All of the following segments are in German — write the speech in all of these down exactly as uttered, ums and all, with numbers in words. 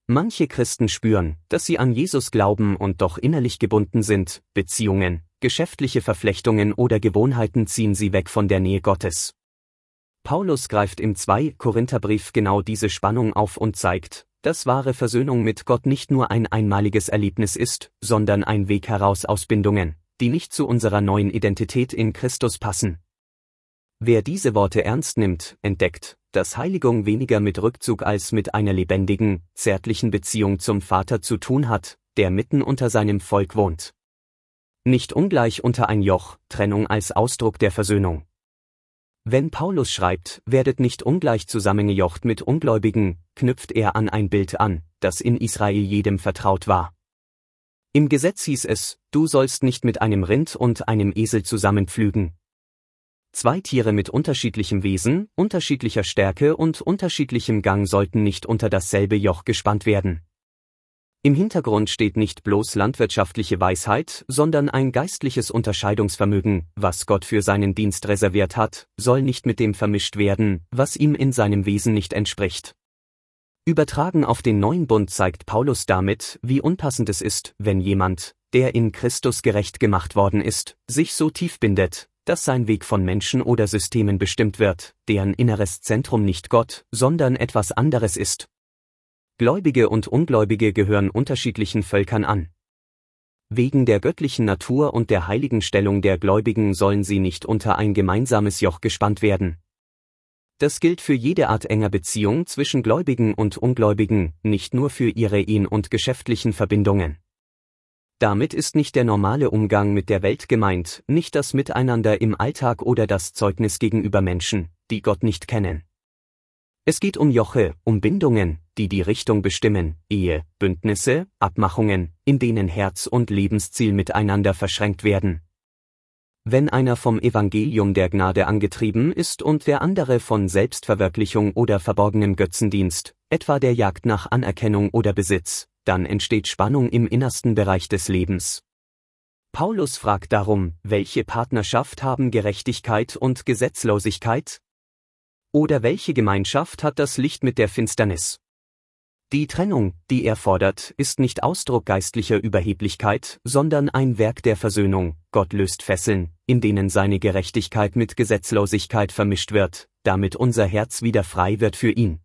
Manche Christen spüren, dass sie an Jesus glauben und doch innerlich gebunden sind. Beziehungen, geschäftliche Verflechtungen oder Gewohnheiten ziehen sie weg von der Nähe Gottes. Paulus greift im zweiten Korintherbrief genau diese Spannung auf und zeigt, dass wahre Versöhnung mit Gott nicht nur ein einmaliges Erlebnis ist, sondern ein Weg heraus aus Bindungen, die nicht zu unserer neuen Identität in Christus passen. Wer diese Worte ernst nimmt, entdeckt, dass Heiligung weniger mit Rückzug als mit einer lebendigen, zärtlichen Beziehung zum Vater zu tun hat, der mitten unter seinem Volk wohnt. Nicht ungleich unter ein Joch, Trennung als Ausdruck der Versöhnung. Wenn Paulus schreibt, werdet nicht ungleich zusammengejocht mit Ungläubigen, knüpft er an ein Bild an, das in Israel jedem vertraut war. Im Gesetz hieß es, du sollst nicht mit einem Rind und einem Esel zusammenpflügen. Zwei Tiere mit unterschiedlichem Wesen, unterschiedlicher Stärke und unterschiedlichem Gang sollten nicht unter dasselbe Joch gespannt werden. Im Hintergrund steht nicht bloß landwirtschaftliche Weisheit, sondern ein geistliches Unterscheidungsvermögen. Was Gott für seinen Dienst reserviert hat, soll nicht mit dem vermischt werden, was ihm in seinem Wesen nicht entspricht. Übertragen auf den neuen Bund zeigt Paulus damit, wie unpassend es ist, wenn jemand, der in Christus gerecht gemacht worden ist, sich so tief bindet, dass sein Weg von Menschen oder Systemen bestimmt wird, deren inneres Zentrum nicht Gott, sondern etwas anderes ist. Gläubige und Ungläubige gehören unterschiedlichen Völkern an. Wegen der göttlichen Natur und der heiligen Stellung der Gläubigen sollen sie nicht unter ein gemeinsames Joch gespannt werden. Das gilt für jede Art enger Beziehung zwischen Gläubigen und Ungläubigen, nicht nur für ihre Ehen und geschäftlichen Verbindungen. Damit ist nicht der normale Umgang mit der Welt gemeint, nicht das Miteinander im Alltag oder das Zeugnis gegenüber Menschen, die Gott nicht kennen. Es geht um Joche, um Bindungen, die die Richtung bestimmen, Ehe, Bündnisse, Abmachungen, in denen Herz und Lebensziel miteinander verschränkt werden. Wenn einer vom Evangelium der Gnade angetrieben ist und der andere von Selbstverwirklichung oder verborgenem Götzendienst, etwa der Jagd nach Anerkennung oder Besitz, dann entsteht Spannung im innersten Bereich des Lebens. Paulus fragt darum, welche Partnerschaft haben Gerechtigkeit und Gesetzlosigkeit? Oder welche Gemeinschaft hat das Licht mit der Finsternis? Die Trennung, die er fordert, ist nicht Ausdruck geistlicher Überheblichkeit, sondern ein Werk der Versöhnung. Gott löst Fesseln, in denen seine Gerechtigkeit mit Gesetzlosigkeit vermischt wird, damit unser Herz wieder frei wird für ihn.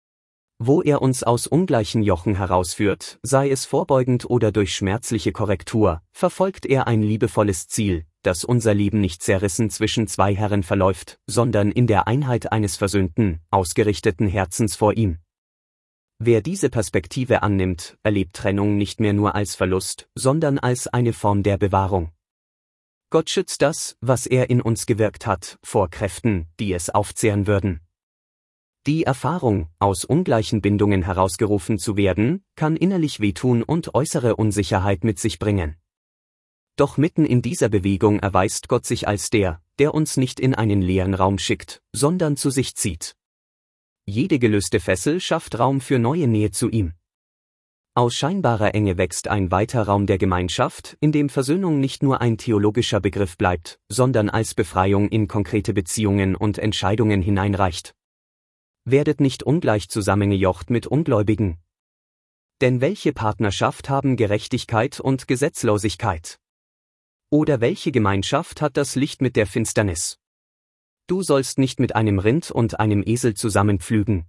Wo er uns aus ungleichen Jochen herausführt, sei es vorbeugend oder durch schmerzliche Korrektur, verfolgt er ein liebevolles Ziel, dass unser Leben nicht zerrissen zwischen zwei Herren verläuft, sondern in der Einheit eines versöhnten, ausgerichteten Herzens vor ihm. Wer diese Perspektive annimmt, erlebt Trennung nicht mehr nur als Verlust, sondern als eine Form der Bewahrung. Gott schützt das, was er in uns gewirkt hat, vor Kräften, die es aufzehren würden. Die Erfahrung, aus ungleichen Bindungen herausgerufen zu werden, kann innerlich wehtun und äußere Unsicherheit mit sich bringen. Doch mitten in dieser Bewegung erweist Gott sich als der, der uns nicht in einen leeren Raum schickt, sondern zu sich zieht. Jede gelöste Fessel schafft Raum für neue Nähe zu ihm. Aus scheinbarer Enge wächst ein weiter Raum der Gemeinschaft, in dem Versöhnung nicht nur ein theologischer Begriff bleibt, sondern als Befreiung in konkrete Beziehungen und Entscheidungen hineinreicht. Werdet nicht ungleich zusammengejocht mit Ungläubigen. Denn welche Partnerschaft haben Gerechtigkeit und Gesetzlosigkeit? Oder welche Gemeinschaft hat das Licht mit der Finsternis? Du sollst nicht mit einem Rind und einem Esel zusammenpflügen.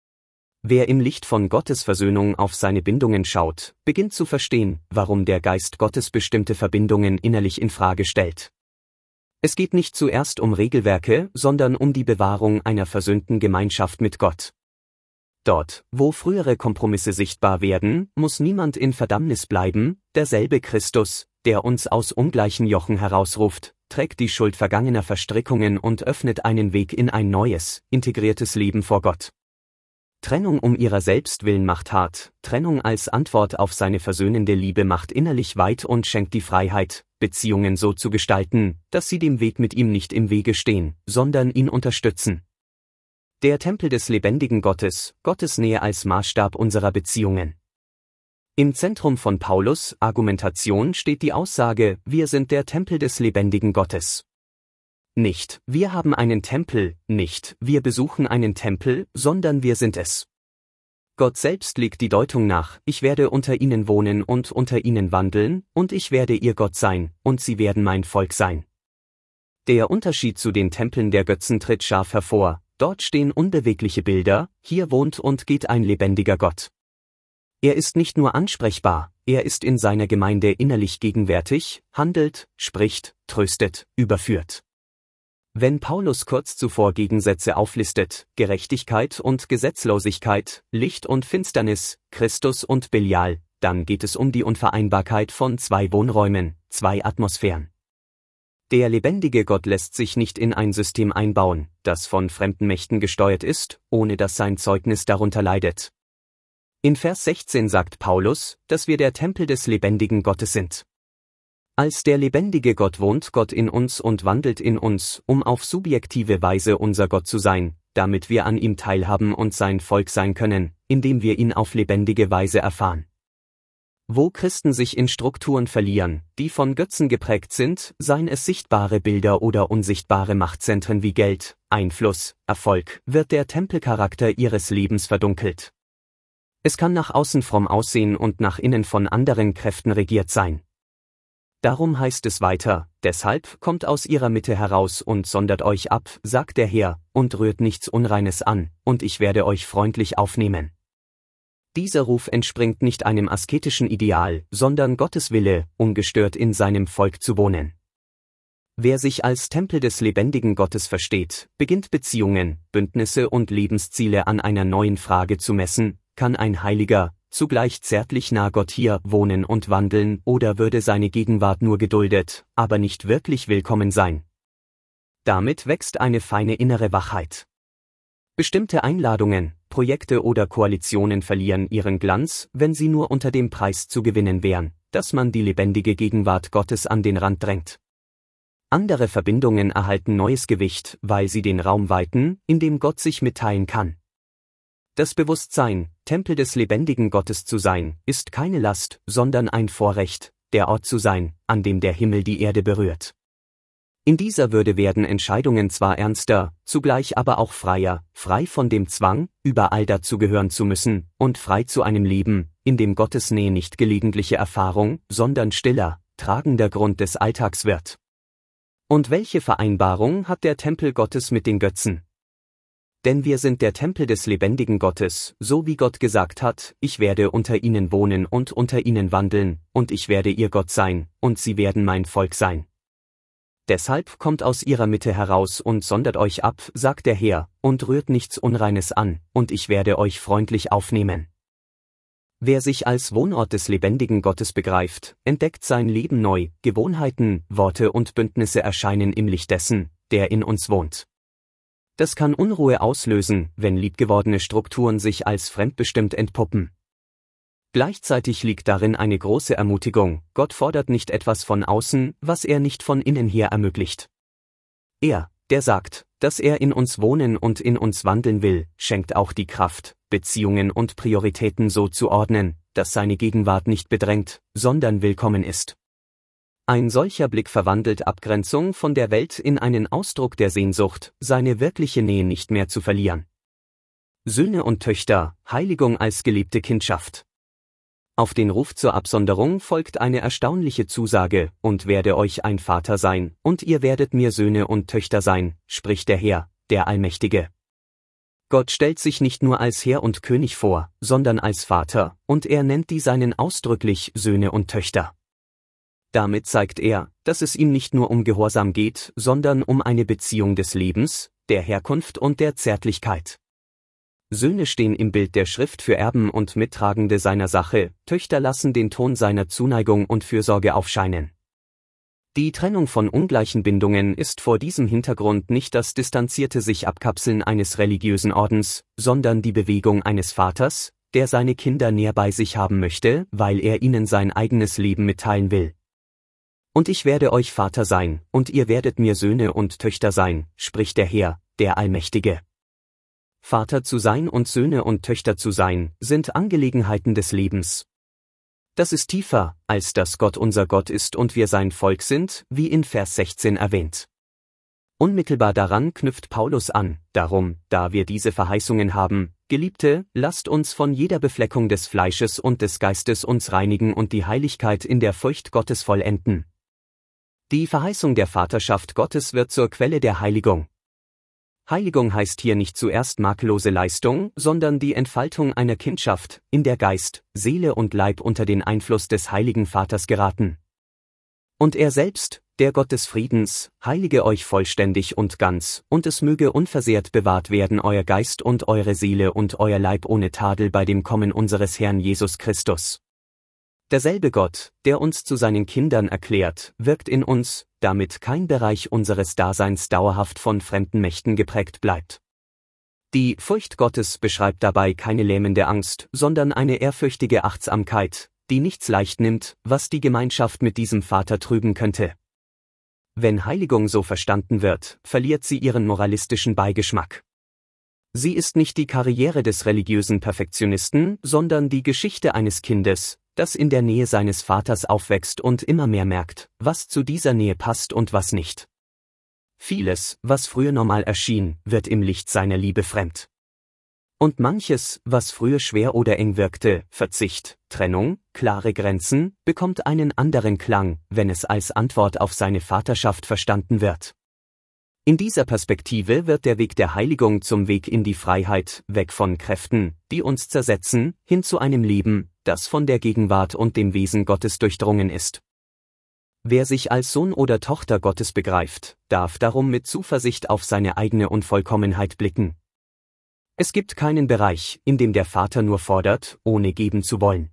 Wer im Licht von Gottes Versöhnung auf seine Bindungen schaut, beginnt zu verstehen, warum der Geist Gottes bestimmte Verbindungen innerlich in Frage stellt. Es geht nicht zuerst um Regelwerke, sondern um die Bewahrung einer versöhnten Gemeinschaft mit Gott. Dort, wo frühere Kompromisse sichtbar werden, muss niemand in Verdammnis bleiben, derselbe Christus, der uns aus ungleichen Jochen herausruft, trägt die Schuld vergangener Verstrickungen und öffnet einen Weg in ein neues, integriertes Leben vor Gott. Trennung um ihrer selbst willen macht hart, Trennung als Antwort auf seine versöhnende Liebe macht innerlich weit und schenkt die Freiheit, Beziehungen so zu gestalten, dass sie dem Weg mit ihm nicht im Wege stehen, sondern ihn unterstützen. Der Tempel des lebendigen Gottes, Gottes Nähe als Maßstab unserer Beziehungen. Im Zentrum von Paulus' Argumentation steht die Aussage, wir sind der Tempel des lebendigen Gottes. Nicht, wir haben einen Tempel, nicht, wir besuchen einen Tempel, sondern wir sind es. Gott selbst legt die Deutung nach: Ich werde unter ihnen wohnen und unter ihnen wandeln, und ich werde ihr Gott sein, und sie werden mein Volk sein. Der Unterschied zu den Tempeln der Götzen tritt scharf hervor: Dort stehen unbewegliche Bilder, hier wohnt und geht ein lebendiger Gott. Er ist nicht nur ansprechbar, er ist in seiner Gemeinde innerlich gegenwärtig, handelt, spricht, tröstet, überführt. Wenn Paulus kurz zuvor Gegensätze auflistet: Gerechtigkeit und Gesetzlosigkeit, Licht und Finsternis, Christus und Belial, dann geht es um die Unvereinbarkeit von zwei Wohnräumen, zwei Atmosphären. Der lebendige Gott lässt sich nicht in ein System einbauen, das von fremden Mächten gesteuert ist, ohne dass sein Zeugnis darunter leidet. In Vers sechzehn sagt Paulus, dass wir der Tempel des lebendigen Gottes sind. Als der lebendige Gott wohnt Gott in uns und wandelt in uns, um auf subjektive Weise unser Gott zu sein, damit wir an ihm teilhaben und sein Volk sein können, indem wir ihn auf lebendige Weise erfahren. Wo Christen sich in Strukturen verlieren, die von Götzen geprägt sind, seien es sichtbare Bilder oder unsichtbare Machtzentren wie Geld, Einfluss, Erfolg, wird der Tempelcharakter ihres Lebens verdunkelt. Es kann nach außen fromm aussehen und nach innen von anderen Kräften regiert sein. Darum heißt es weiter: Deshalb kommt aus ihrer Mitte heraus und sondert euch ab, sagt der Herr, und rührt nichts Unreines an, und ich werde euch freundlich aufnehmen. Dieser Ruf entspringt nicht einem asketischen Ideal, sondern Gottes Wille, ungestört in seinem Volk zu wohnen. Wer sich als Tempel des lebendigen Gottes versteht, beginnt Beziehungen, Bündnisse und Lebensziele an einer neuen Frage zu messen: Kann ein heiliger, zugleich zärtlich nah Gott hier wohnen und wandeln, oder würde seine Gegenwart nur geduldet, aber nicht wirklich willkommen sein? Damit wächst eine feine innere Wachheit. Bestimmte Einladungen, Projekte oder Koalitionen verlieren ihren Glanz, wenn sie nur unter dem Preis zu gewinnen wären, dass man die lebendige Gegenwart Gottes an den Rand drängt. Andere Verbindungen erhalten neues Gewicht, weil sie den Raum weiten, in dem Gott sich mitteilen kann. Das Bewusstsein, Tempel des lebendigen Gottes zu sein, ist keine Last, sondern ein Vorrecht, der Ort zu sein, an dem der Himmel die Erde berührt. In dieser Würde werden Entscheidungen zwar ernster, zugleich aber auch freier, frei von dem Zwang, überall dazugehören zu müssen, und frei zu einem Leben, in dem Gottes Nähe nicht gelegentliche Erfahrung, sondern stiller, tragender Grund des Alltags wird. Und welche Vereinbarung hat der Tempel Gottes mit den Götzen? Denn wir sind der Tempel des lebendigen Gottes, so wie Gott gesagt hat: Ich werde unter ihnen wohnen und unter ihnen wandeln, und ich werde ihr Gott sein, und sie werden mein Volk sein. Deshalb kommt aus ihrer Mitte heraus und sondert euch ab, sagt der Herr, und rührt nichts Unreines an, und ich werde euch freundlich aufnehmen. Wer sich als Wohnort des lebendigen Gottes begreift, entdeckt sein Leben neu, Gewohnheiten, Worte und Bündnisse erscheinen im Licht dessen, der in uns wohnt. Das kann Unruhe auslösen, wenn liebgewordene Strukturen sich als fremdbestimmt entpuppen. Gleichzeitig liegt darin eine große Ermutigung: Gott fordert nicht etwas von außen, was er nicht von innen her ermöglicht. Er, der sagt, dass er in uns wohnen und in uns wandeln will, schenkt auch die Kraft, Beziehungen und Prioritäten so zu ordnen, dass seine Gegenwart nicht bedrängt, sondern willkommen ist. Ein solcher Blick verwandelt Abgrenzung von der Welt in einen Ausdruck der Sehnsucht, seine wirkliche Nähe nicht mehr zu verlieren. Söhne und Töchter, Heiligung als geliebte Kindschaft. Auf den Ruf zur Absonderung folgt eine erstaunliche Zusage: Und werde euch ein Vater sein, und ihr werdet mir Söhne und Töchter sein, spricht der Herr, der Allmächtige. Gott stellt sich nicht nur als Herr und König vor, sondern als Vater, und er nennt die Seinen ausdrücklich Söhne und Töchter. Damit zeigt er, dass es ihm nicht nur um Gehorsam geht, sondern um eine Beziehung des Lebens, der Herkunft und der Zärtlichkeit. Söhne stehen im Bild der Schrift für Erben und Mittragende seiner Sache, Töchter lassen den Ton seiner Zuneigung und Fürsorge aufscheinen. Die Trennung von ungleichen Bindungen ist vor diesem Hintergrund nicht das distanzierte Sich-Abkapseln eines religiösen Ordens, sondern die Bewegung eines Vaters, der seine Kinder näher bei sich haben möchte, weil er ihnen sein eigenes Leben mitteilen will. Und ich werde euch Vater sein, und ihr werdet mir Söhne und Töchter sein, spricht der Herr, der Allmächtige. Vater zu sein und Söhne und Töchter zu sein, sind Angelegenheiten des Lebens. Das ist tiefer, als dass Gott unser Gott ist und wir sein Volk sind, wie in Vers sechzehn erwähnt. Unmittelbar daran knüpft Paulus an: Darum, da wir diese Verheißungen haben, Geliebte, lasst uns von jeder Befleckung des Fleisches und des Geistes uns reinigen und die Heiligkeit in der Furcht Gottes vollenden. Die Verheißung der Vaterschaft Gottes wird zur Quelle der Heiligung. Heiligung heißt hier nicht zuerst makellose Leistung, sondern die Entfaltung einer Kindschaft, in der Geist, Seele und Leib unter den Einfluss des Heiligen Vaters geraten. Und er selbst, der Gott des Friedens, heilige euch vollständig und ganz, und es möge unversehrt bewahrt werden euer Geist und eure Seele und euer Leib ohne Tadel bei dem Kommen unseres Herrn Jesus Christus. Derselbe Gott, der uns zu seinen Kindern erklärt, wirkt in uns, damit kein Bereich unseres Daseins dauerhaft von fremden Mächten geprägt bleibt. Die Furcht Gottes beschreibt dabei keine lähmende Angst, sondern eine ehrfürchtige Achtsamkeit, die nichts leicht nimmt, was die Gemeinschaft mit diesem Vater trüben könnte. Wenn Heiligung so verstanden wird, verliert sie ihren moralistischen Beigeschmack. Sie ist nicht die Karriere des religiösen Perfektionisten, sondern die Geschichte eines Kindes, das in der Nähe seines Vaters aufwächst und immer mehr merkt, was zu dieser Nähe passt und was nicht. Vieles, was früher normal erschien, wird im Licht seiner Liebe fremd. Und manches, was früher schwer oder eng wirkte, Verzicht, Trennung, klare Grenzen, bekommt einen anderen Klang, wenn es als Antwort auf seine Vaterschaft verstanden wird. In dieser Perspektive wird der Weg der Heiligung zum Weg in die Freiheit, weg von Kräften, die uns zersetzen, hin zu einem Leben, das von der Gegenwart und dem Wesen Gottes durchdrungen ist. Wer sich als Sohn oder Tochter Gottes begreift, darf darum mit Zuversicht auf seine eigene Unvollkommenheit blicken. Es gibt keinen Bereich, in dem der Vater nur fordert, ohne geben zu wollen.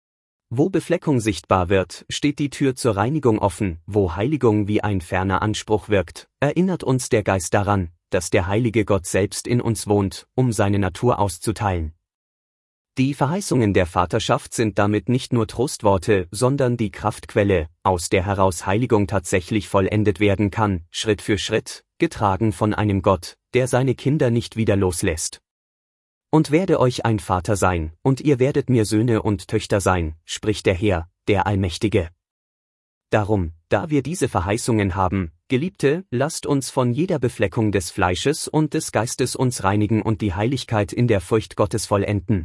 Wo Befleckung sichtbar wird, steht die Tür zur Reinigung offen, wo Heiligung wie ein ferner Anspruch wirkt, erinnert uns der Geist daran, dass der heilige Gott selbst in uns wohnt, um seine Natur auszuteilen. Die Verheißungen der Vaterschaft sind damit nicht nur Trostworte, sondern die Kraftquelle, aus der heraus Heiligung tatsächlich vollendet werden kann, Schritt für Schritt, getragen von einem Gott, der seine Kinder nicht wieder loslässt. Und werde euch ein Vater sein, und ihr werdet mir Söhne und Töchter sein, spricht der Herr, der Allmächtige. Darum, da wir diese Verheißungen haben, Geliebte, lasst uns von jeder Befleckung des Fleisches und des Geistes uns reinigen und die Heiligkeit in der Furcht Gottes vollenden.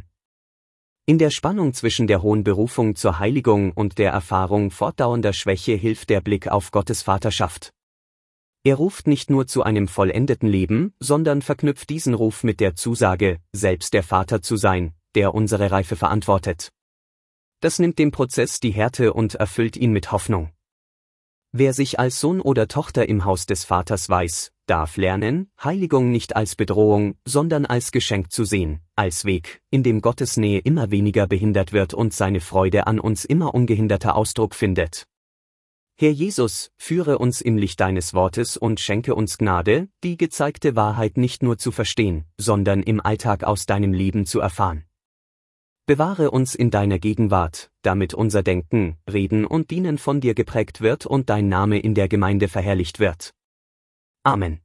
In der Spannung zwischen der hohen Berufung zur Heiligung und der Erfahrung fortdauernder Schwäche hilft der Blick auf Gottes Vaterschaft. Er ruft nicht nur zu einem vollendeten Leben, sondern verknüpft diesen Ruf mit der Zusage, selbst der Vater zu sein, der unsere Reife verantwortet. Das nimmt dem Prozess die Härte und erfüllt ihn mit Hoffnung. Wer sich als Sohn oder Tochter im Haus des Vaters weiß, darf lernen, Heiligung nicht als Bedrohung, sondern als Geschenk zu sehen, als Weg, in dem Gottes Nähe immer weniger behindert wird und seine Freude an uns immer ungehinderter Ausdruck findet. Herr Jesus, führe uns im Licht deines Wortes und schenke uns Gnade, die gezeigte Wahrheit nicht nur zu verstehen, sondern im Alltag aus deinem Leben zu erfahren. Bewahre uns in deiner Gegenwart, damit unser Denken, Reden und Dienen von dir geprägt wird und dein Name in der Gemeinde verherrlicht wird. Amen.